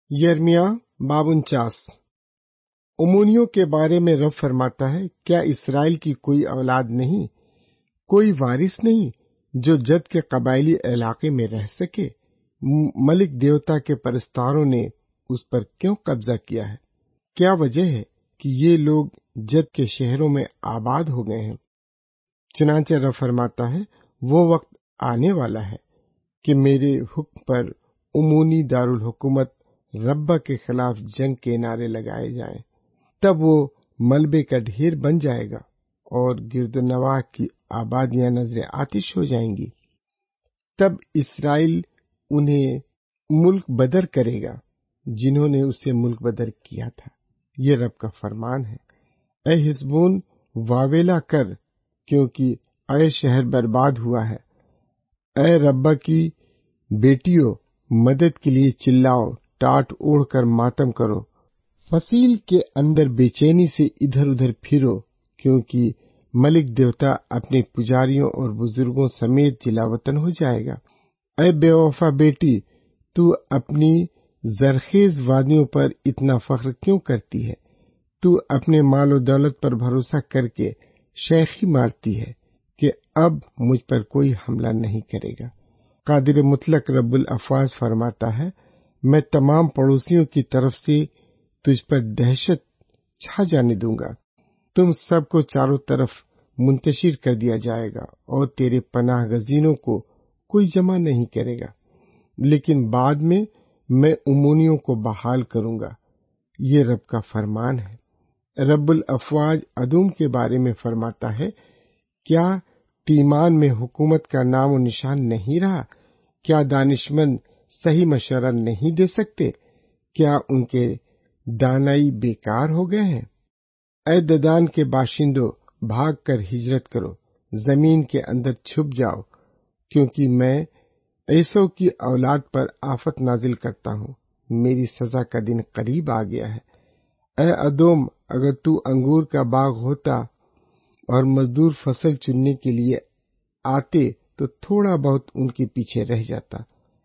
یرمیا 52 امونیوں کے بارے میں رب فرماتا ہے، کیا اسرائیل کی کوئی اولاد نہیں، کوئی وارث نہیں جو جد کے قبائلی علاقے میں رہ سکے؟ ملک دیوتا کے پرستاروں نے اس پر کیوں قبضہ کیا ہے؟ کیا وجہ ہے کہ یہ لوگ جد کے شہروں میں آباد ہو گئے ہیں؟ چنانچہ رب فرماتا ہے، وہ وقت آنے والا ہے کہ میرے حکم پر امونی دارالحکومت ربہ کے خلاف جنگ کے نعرے لگائے جائیں، تب وہ ملبے کا ڈھیر بن جائے گا اور گرد و نواح کی آبادیاں نظر آتش ہو جائیں گی۔ تب اسرائیل انہیں ملک بدر کرے گا جنہوں نے اسے ملک بدر کیا تھا۔ یہ رب کا فرمان ہے۔ اے حزبون، واویلا کر، کیونکہ اے شہر برباد ہوا ہے۔ اے ربہ کی بیٹیوں، مدد کے لیے چلاؤ، ٹاٹ اوڑھ کر ماتم کرو، فصیل کے اندر بے چینی سے ادھر ادھر پھرو، کیونکہ ملک دیوتا اپنے پجاریوں اور بزرگوں سمیت جلا وطن ہو جائے گا۔ اے بے وفا بیٹی، تو اپنی زرخیز وادیوں پر اتنا فخر کیوں کرتی ہے؟ تو اپنے مال و دولت پر بھروسہ کر کے شیخی مارتی ہے کہ اب مجھ پر کوئی حملہ نہیں کرے گا۔ قادر مطلق رب الافواج فرماتا ہے، میں تمام پڑوسیوں کی طرف سے تجھ پر دہشت چھا جانے دوں گا۔ تم سب کو چاروں طرف منتشر کر دیا جائے گا اور تیرے پناہ گزینوں کو کوئی جمع نہیں کرے گا۔ لیکن بعد میں امونیوں کو بحال کروں گا۔ یہ رب کا فرمان ہے۔ رب الافواج ادوم کے بارے میں فرماتا ہے، کیا تیمان میں حکومت کا نام و نشان نہیں رہا؟ کیا دانشمند صحیح مشورہ نہیں دے سکتے؟ کیا ان کے دانائی بیکار ہو گئے ہیں؟ اے ددان کے باشندوں، بھاگ کر ہجرت کرو، زمین کے اندر چھپ جاؤ، کیونکہ میں عیسو کی اولاد پر آفت نازل کرتا ہوں۔ میری سزا کا دن قریب آ گیا ہے۔ اے ادوم، اگر تو انگور کا باغ ہوتا اور مزدور فصل چننے کے لیے آتے تو تھوڑا بہت ان کے پیچھے رہ جاتا۔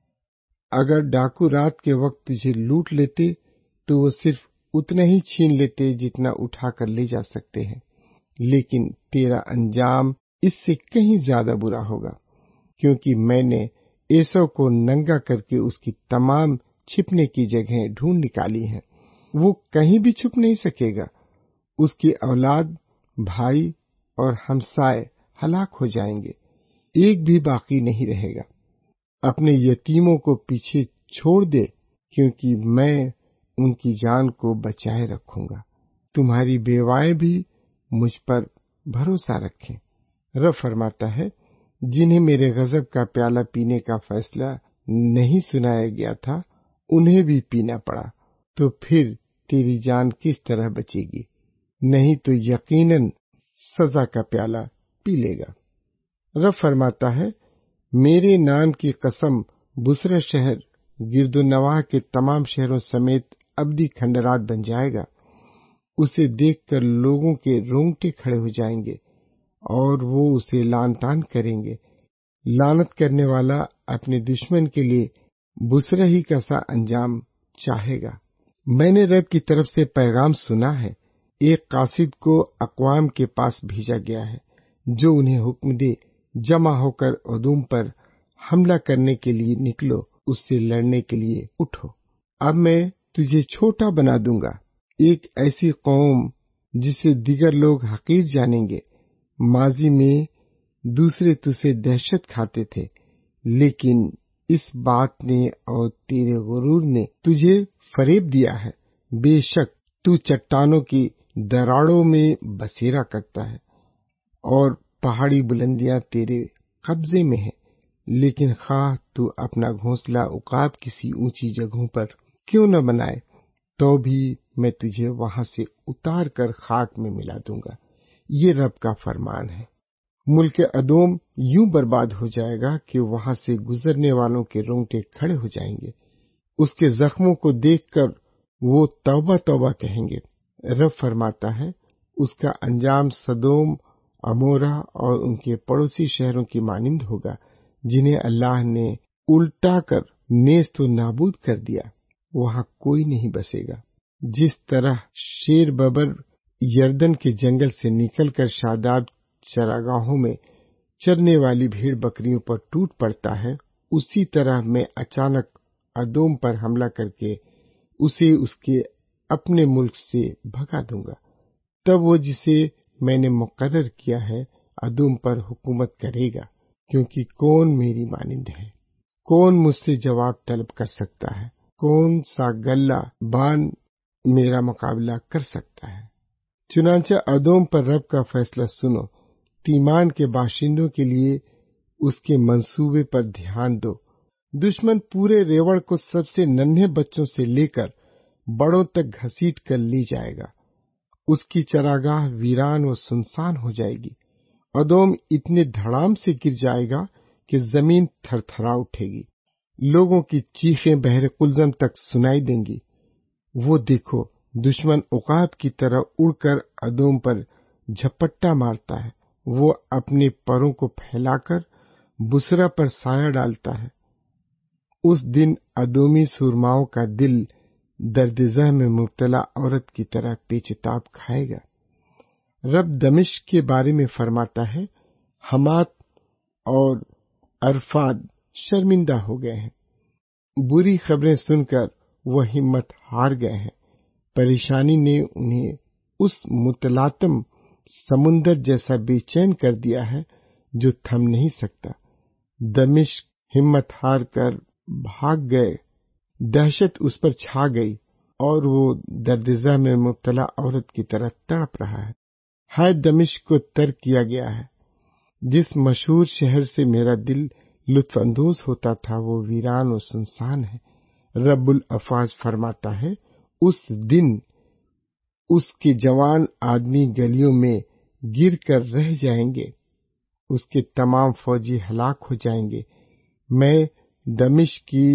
اگر ڈاکو رات کے وقت تجھے لوٹ لیتے تو وہ صرف اتنا ہی چھین لیتے جتنا اٹھا کر لے جا سکتے ہیں، لیکن تیرا انجام اس سے کہیں زیادہ برا ہوگا، کیونکہ میں نے عیسو کو ننگا کر کے اس کی تمام چھپنے کی جگہیں ڈھونڈ نکالی ہیں۔ وہ کہیں بھی چھپ نہیں سکے گا۔ اس کی اولاد، بھائی اور ہمسائے ہلاک ہو جائیں گے، ایک بھی باقی نہیں رہے گا۔ اپنے یتیموں کو پیچھے چھوڑ دے، کیونکہ میں ان کی جان کو بچائے رکھوں گا۔ تمہاری بیوائیں بھی مجھ پر بھروسہ رکھیں۔ رب فرماتا ہے، جنہیں میرے غضب کا پیالہ پینے کا فیصلہ نہیں سنایا گیا تھا، انہیں بھی پینا پڑا، تو پھر تیری جان کس طرح بچے گی؟ نہیں تو یقیناً سزا کا پیالہ پی لے گا۔ رب فرماتا ہے، میرے نام کی قسم، بصرہ شہر گرد و نواح کے تمام شہروں سمیت ابدی کھنڈرات بن جائے گا۔ اسے دیکھ کر لوگوں کے رونگٹے کھڑے ہو جائیں گے اور وہ اسے لعن طعن کریں گے۔ لعنت کرنے والا اپنے دشمن کے لیے بصرہ ہی کا سا انجام چاہے گا۔ میں نے رب کی طرف سے پیغام سنا ہے، ایک قاصد کو اقوام کے پاس بھیجا گیا ہے، جو انہیں حکم دے، جمع ہو کر ادوم پر حملہ کرنے کے لیے نکلو، اس سے لڑنے کے لیے اٹھو۔ اب میں تجھے چھوٹا بنا دوں گا، ایک ایسی قوم جسے دیگر لوگ حقیر جانیں گے۔ ماضی میں دوسرے تجھے دہشت کھاتے تھے، لیکن اس بات نے اور تیرے غرور نے تجھے فریب دیا ہے۔ بے شک تو چٹانوں کی دراڑوں میں بسیرا کرتا ہے اور پہاڑی بلندیاں تیرے قبضے میں ہیں، لیکن خواہ تو اپنا گھونسلہ عقاب کسی اونچی جگہوں پر کیوں نہ بنائے، تو بھی میں تجھے وہاں سے اتار کر خاک میں ملا دوں گا۔ یہ رب کا فرمان ہے۔ ملک ادوم یوں برباد ہو جائے گا کہ وہاں سے گزرنے والوں کے رونگٹے کھڑے ہو جائیں گے۔ اس کے زخموں کو دیکھ کر وہ توبہ توبہ کہیں گے۔ رب فرماتا ہے، اس کا انجام سدوم، عمورہ اور ان کے پڑوسی شہروں کی مانند ہوگا، جنہیں اللہ نے الٹا کر نیست و نابود کر دیا۔ وہاں کوئی نہیں بسے گا۔ جس طرح شیر ببر یردن کے جنگل سے نکل کر شاداب چراگاہوں میں چرنے والی بھیڑ بکریوں پر ٹوٹ پڑتا ہے، اسی طرح میں اچانک ادوم پر حملہ کر کے اسے اس کے اپنے ملک سے بھگا دوں گا۔ تب وہ جسے میں نے مقرر کیا ہے ادوم پر حکومت کرے گا، کیونکہ کون میری مانند ہے؟ کون مجھ سے جواب طلب کر سکتا ہے؟ کون سا گلہ بان میرا مقابلہ کر سکتا ہے؟ چنانچہ ادوم پر رب کا فیصلہ سنو، تیمان کے باشندوں کے لیے اس کے منصوبے پر دھیان دو۔ دشمن پورے ریوڑ کو سب سے ننھے بچوں سے لے کر بڑوں تک گھسیٹ کر لے جائے گا۔ اس کی چراگاہ ویران و سنسان ہو جائے گی۔ ادوم اتنے دھڑام سے گر جائے گا کہ زمین تھر تھرا اٹھے گی۔ لوگوں کی چیخیں بحر قلزم تک سنائی دیں گی۔ وہ دیکھو، دشمن عقاب کی طرح اڑ کر ادوم پر جھپٹا مارتا ہے۔ وہ اپنے پروں کو پھیلا کر بسرا پر سایہ ڈالتا ہے۔ اس دن ادومی سورماؤں کا دل درد زہ میں مبتلا عورت کی طرح پیچتاب کھائے گا۔ رب دمشق کے بارے میں فرماتا ہے، حمات اور عرفاد شرمندہ ہو گئے ہیں۔ بری خبریں سن کر وہ ہمت ہار گئے ہیں۔ پریشانی نے انہیں اس متلاطم سمندر جیسا بے چین کر دیا ہے جو تھم نہیں سکتا۔ دمشق ہمت ہار کر بھاگ گئے، دہشت اس پر چھا گئی اور وہ دردزہ میں مبتلا عورت کی طرح تڑپ رہا ہے۔ ہائے دمشق کو ترک کیا گیا ہے۔ جس مشہور شہر سے میرا دل لطف اندوز ہوتا تھا وہ ویران و سنسان ہے۔ رب الافواج فرماتا ہے، اس دن اس کے جوان آدمی گلیوں میں گر کر رہ جائیں گے، اس کے تمام فوجی ہلاک ہو جائیں گے۔ میں دمشق کی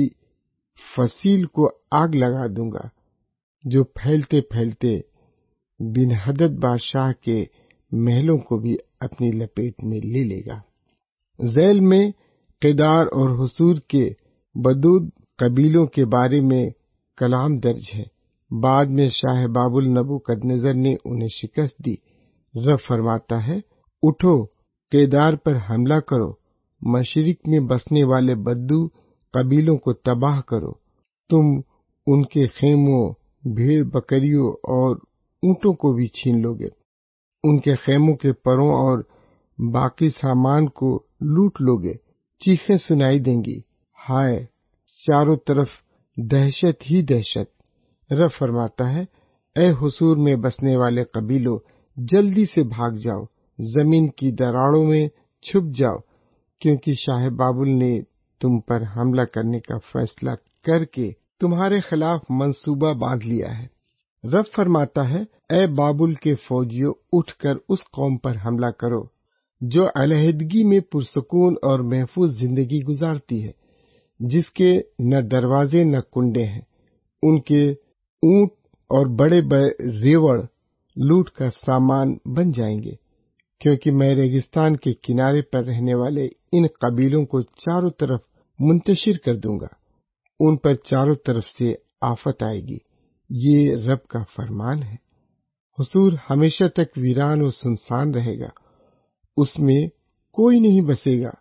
فصیل کو آگ لگا دوں گا، جو پھیلتے پھیلتے بن حدد بادشاہ کے محلوں کو بھی اپنی لپیٹ میں لے لے گا۔ ذیل میں قیدار اور حصور کے بدود قبیلوں کے بارے میں کلام درج ہے۔ بعد میں شاہ بابل نبوکدنضر نے انہیں شکست دی۔ رب فرماتا ہے، اٹھو، قیدار پر حملہ کرو، مشرق میں بسنے والے بدو قبیلوں کو تباہ کرو۔ تم ان کے خیموں، بھیڑ بکریوں اور اونٹوں کو بھی چھین لو گے، ان کے خیموں کے پروں اور باقی سامان کو لوٹ لو گے۔ چیخیں سنائی دیں گی، ہائے، چاروں طرف دہشت ہی دہشت۔ رب فرماتا ہے، اے حصور میں بسنے والے قبیلوں، جلدی سے بھاگ جاؤ، زمین کی دراڑوں میں چھپ جاؤ، کیونکہ شاہ بابل نے تم پر حملہ کرنے کا فیصلہ کر کے تمہارے خلاف منصوبہ باندھ لیا ہے۔ رب فرماتا ہے، اے بابل کے فوجیوں، اٹھ کر اس قوم پر حملہ کرو جو علیحدگی میں پرسکون اور محفوظ زندگی گزارتی ہے، جس کے نہ دروازے نہ کنڈے ہیں۔ ان کے اونٹ اور بڑے بڑے ریوڑ لوٹ کا سامان بن جائیں گے، کیونکہ میں ریگستان کے کنارے پر رہنے والے ان قبیلوں کو چاروں طرف منتشر کر دوں گا۔ ان پر چاروں طرف سے آفت آئے گی۔ یہ رب کا فرمان ہے۔ حصور ہمیشہ تک ویران و سنسان رہے گا، اس میں کوئی نہیں بسے گا،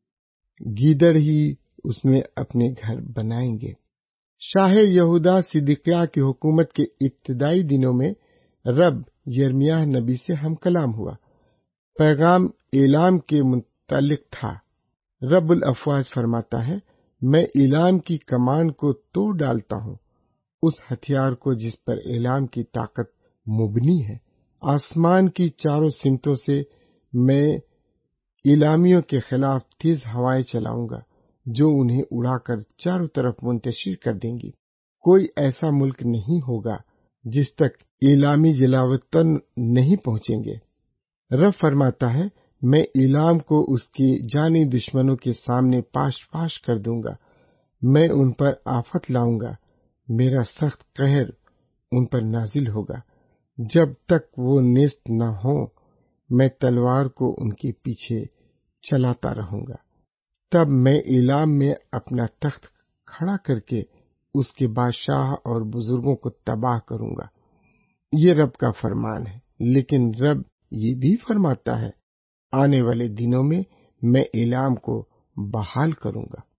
گیدڑ ہی اس میں اپنے گھر بنائیں گے۔ شاہ یہودا صدقیہ کی حکومت کے ابتدائی دنوں میں رب یرمیاہ نبی سے ہم کلام ہوا۔ پیغام ایلام کے متعلق تھا۔ رب الافواج فرماتا ہے، میں ایلام کی کمان کو توڑ ڈالتا ہوں، اس ہتھیار کو جس پر ایلام کی طاقت مبنی ہے۔ آسمان کی چاروں سمتوں سے میں ایلامیوں کے خلاف تیز ہوائیں چلاؤں گا، جو انہیں اڑا کر چاروں طرف منتشر کر دیں گی۔ کوئی ایسا ملک نہیں ہوگا جس تک ایلامی جلاوطن نہیں پہنچیں گے۔ رب فرماتا ہے، میں ایلام کو اس کے جانی دشمنوں کے سامنے پاش پاش کر دوں گا۔ میں ان پر آفت لاؤں گا، میرا سخت قہر ان پر نازل ہوگا۔ جب تک وہ نیست نہ ہوں، میں تلوار کو ان کے پیچھے چلاتا رہوں گا۔ تب میں ایلام میں اپنا تخت کھڑا کر کے اس کے بادشاہ اور بزرگوں کو تباہ کروں گا۔ یہ رب کا فرمان ہے۔ لیکن رب یہ بھی فرماتا ہے، آنے والے دنوں میں ایلام کو بحال کروں گا۔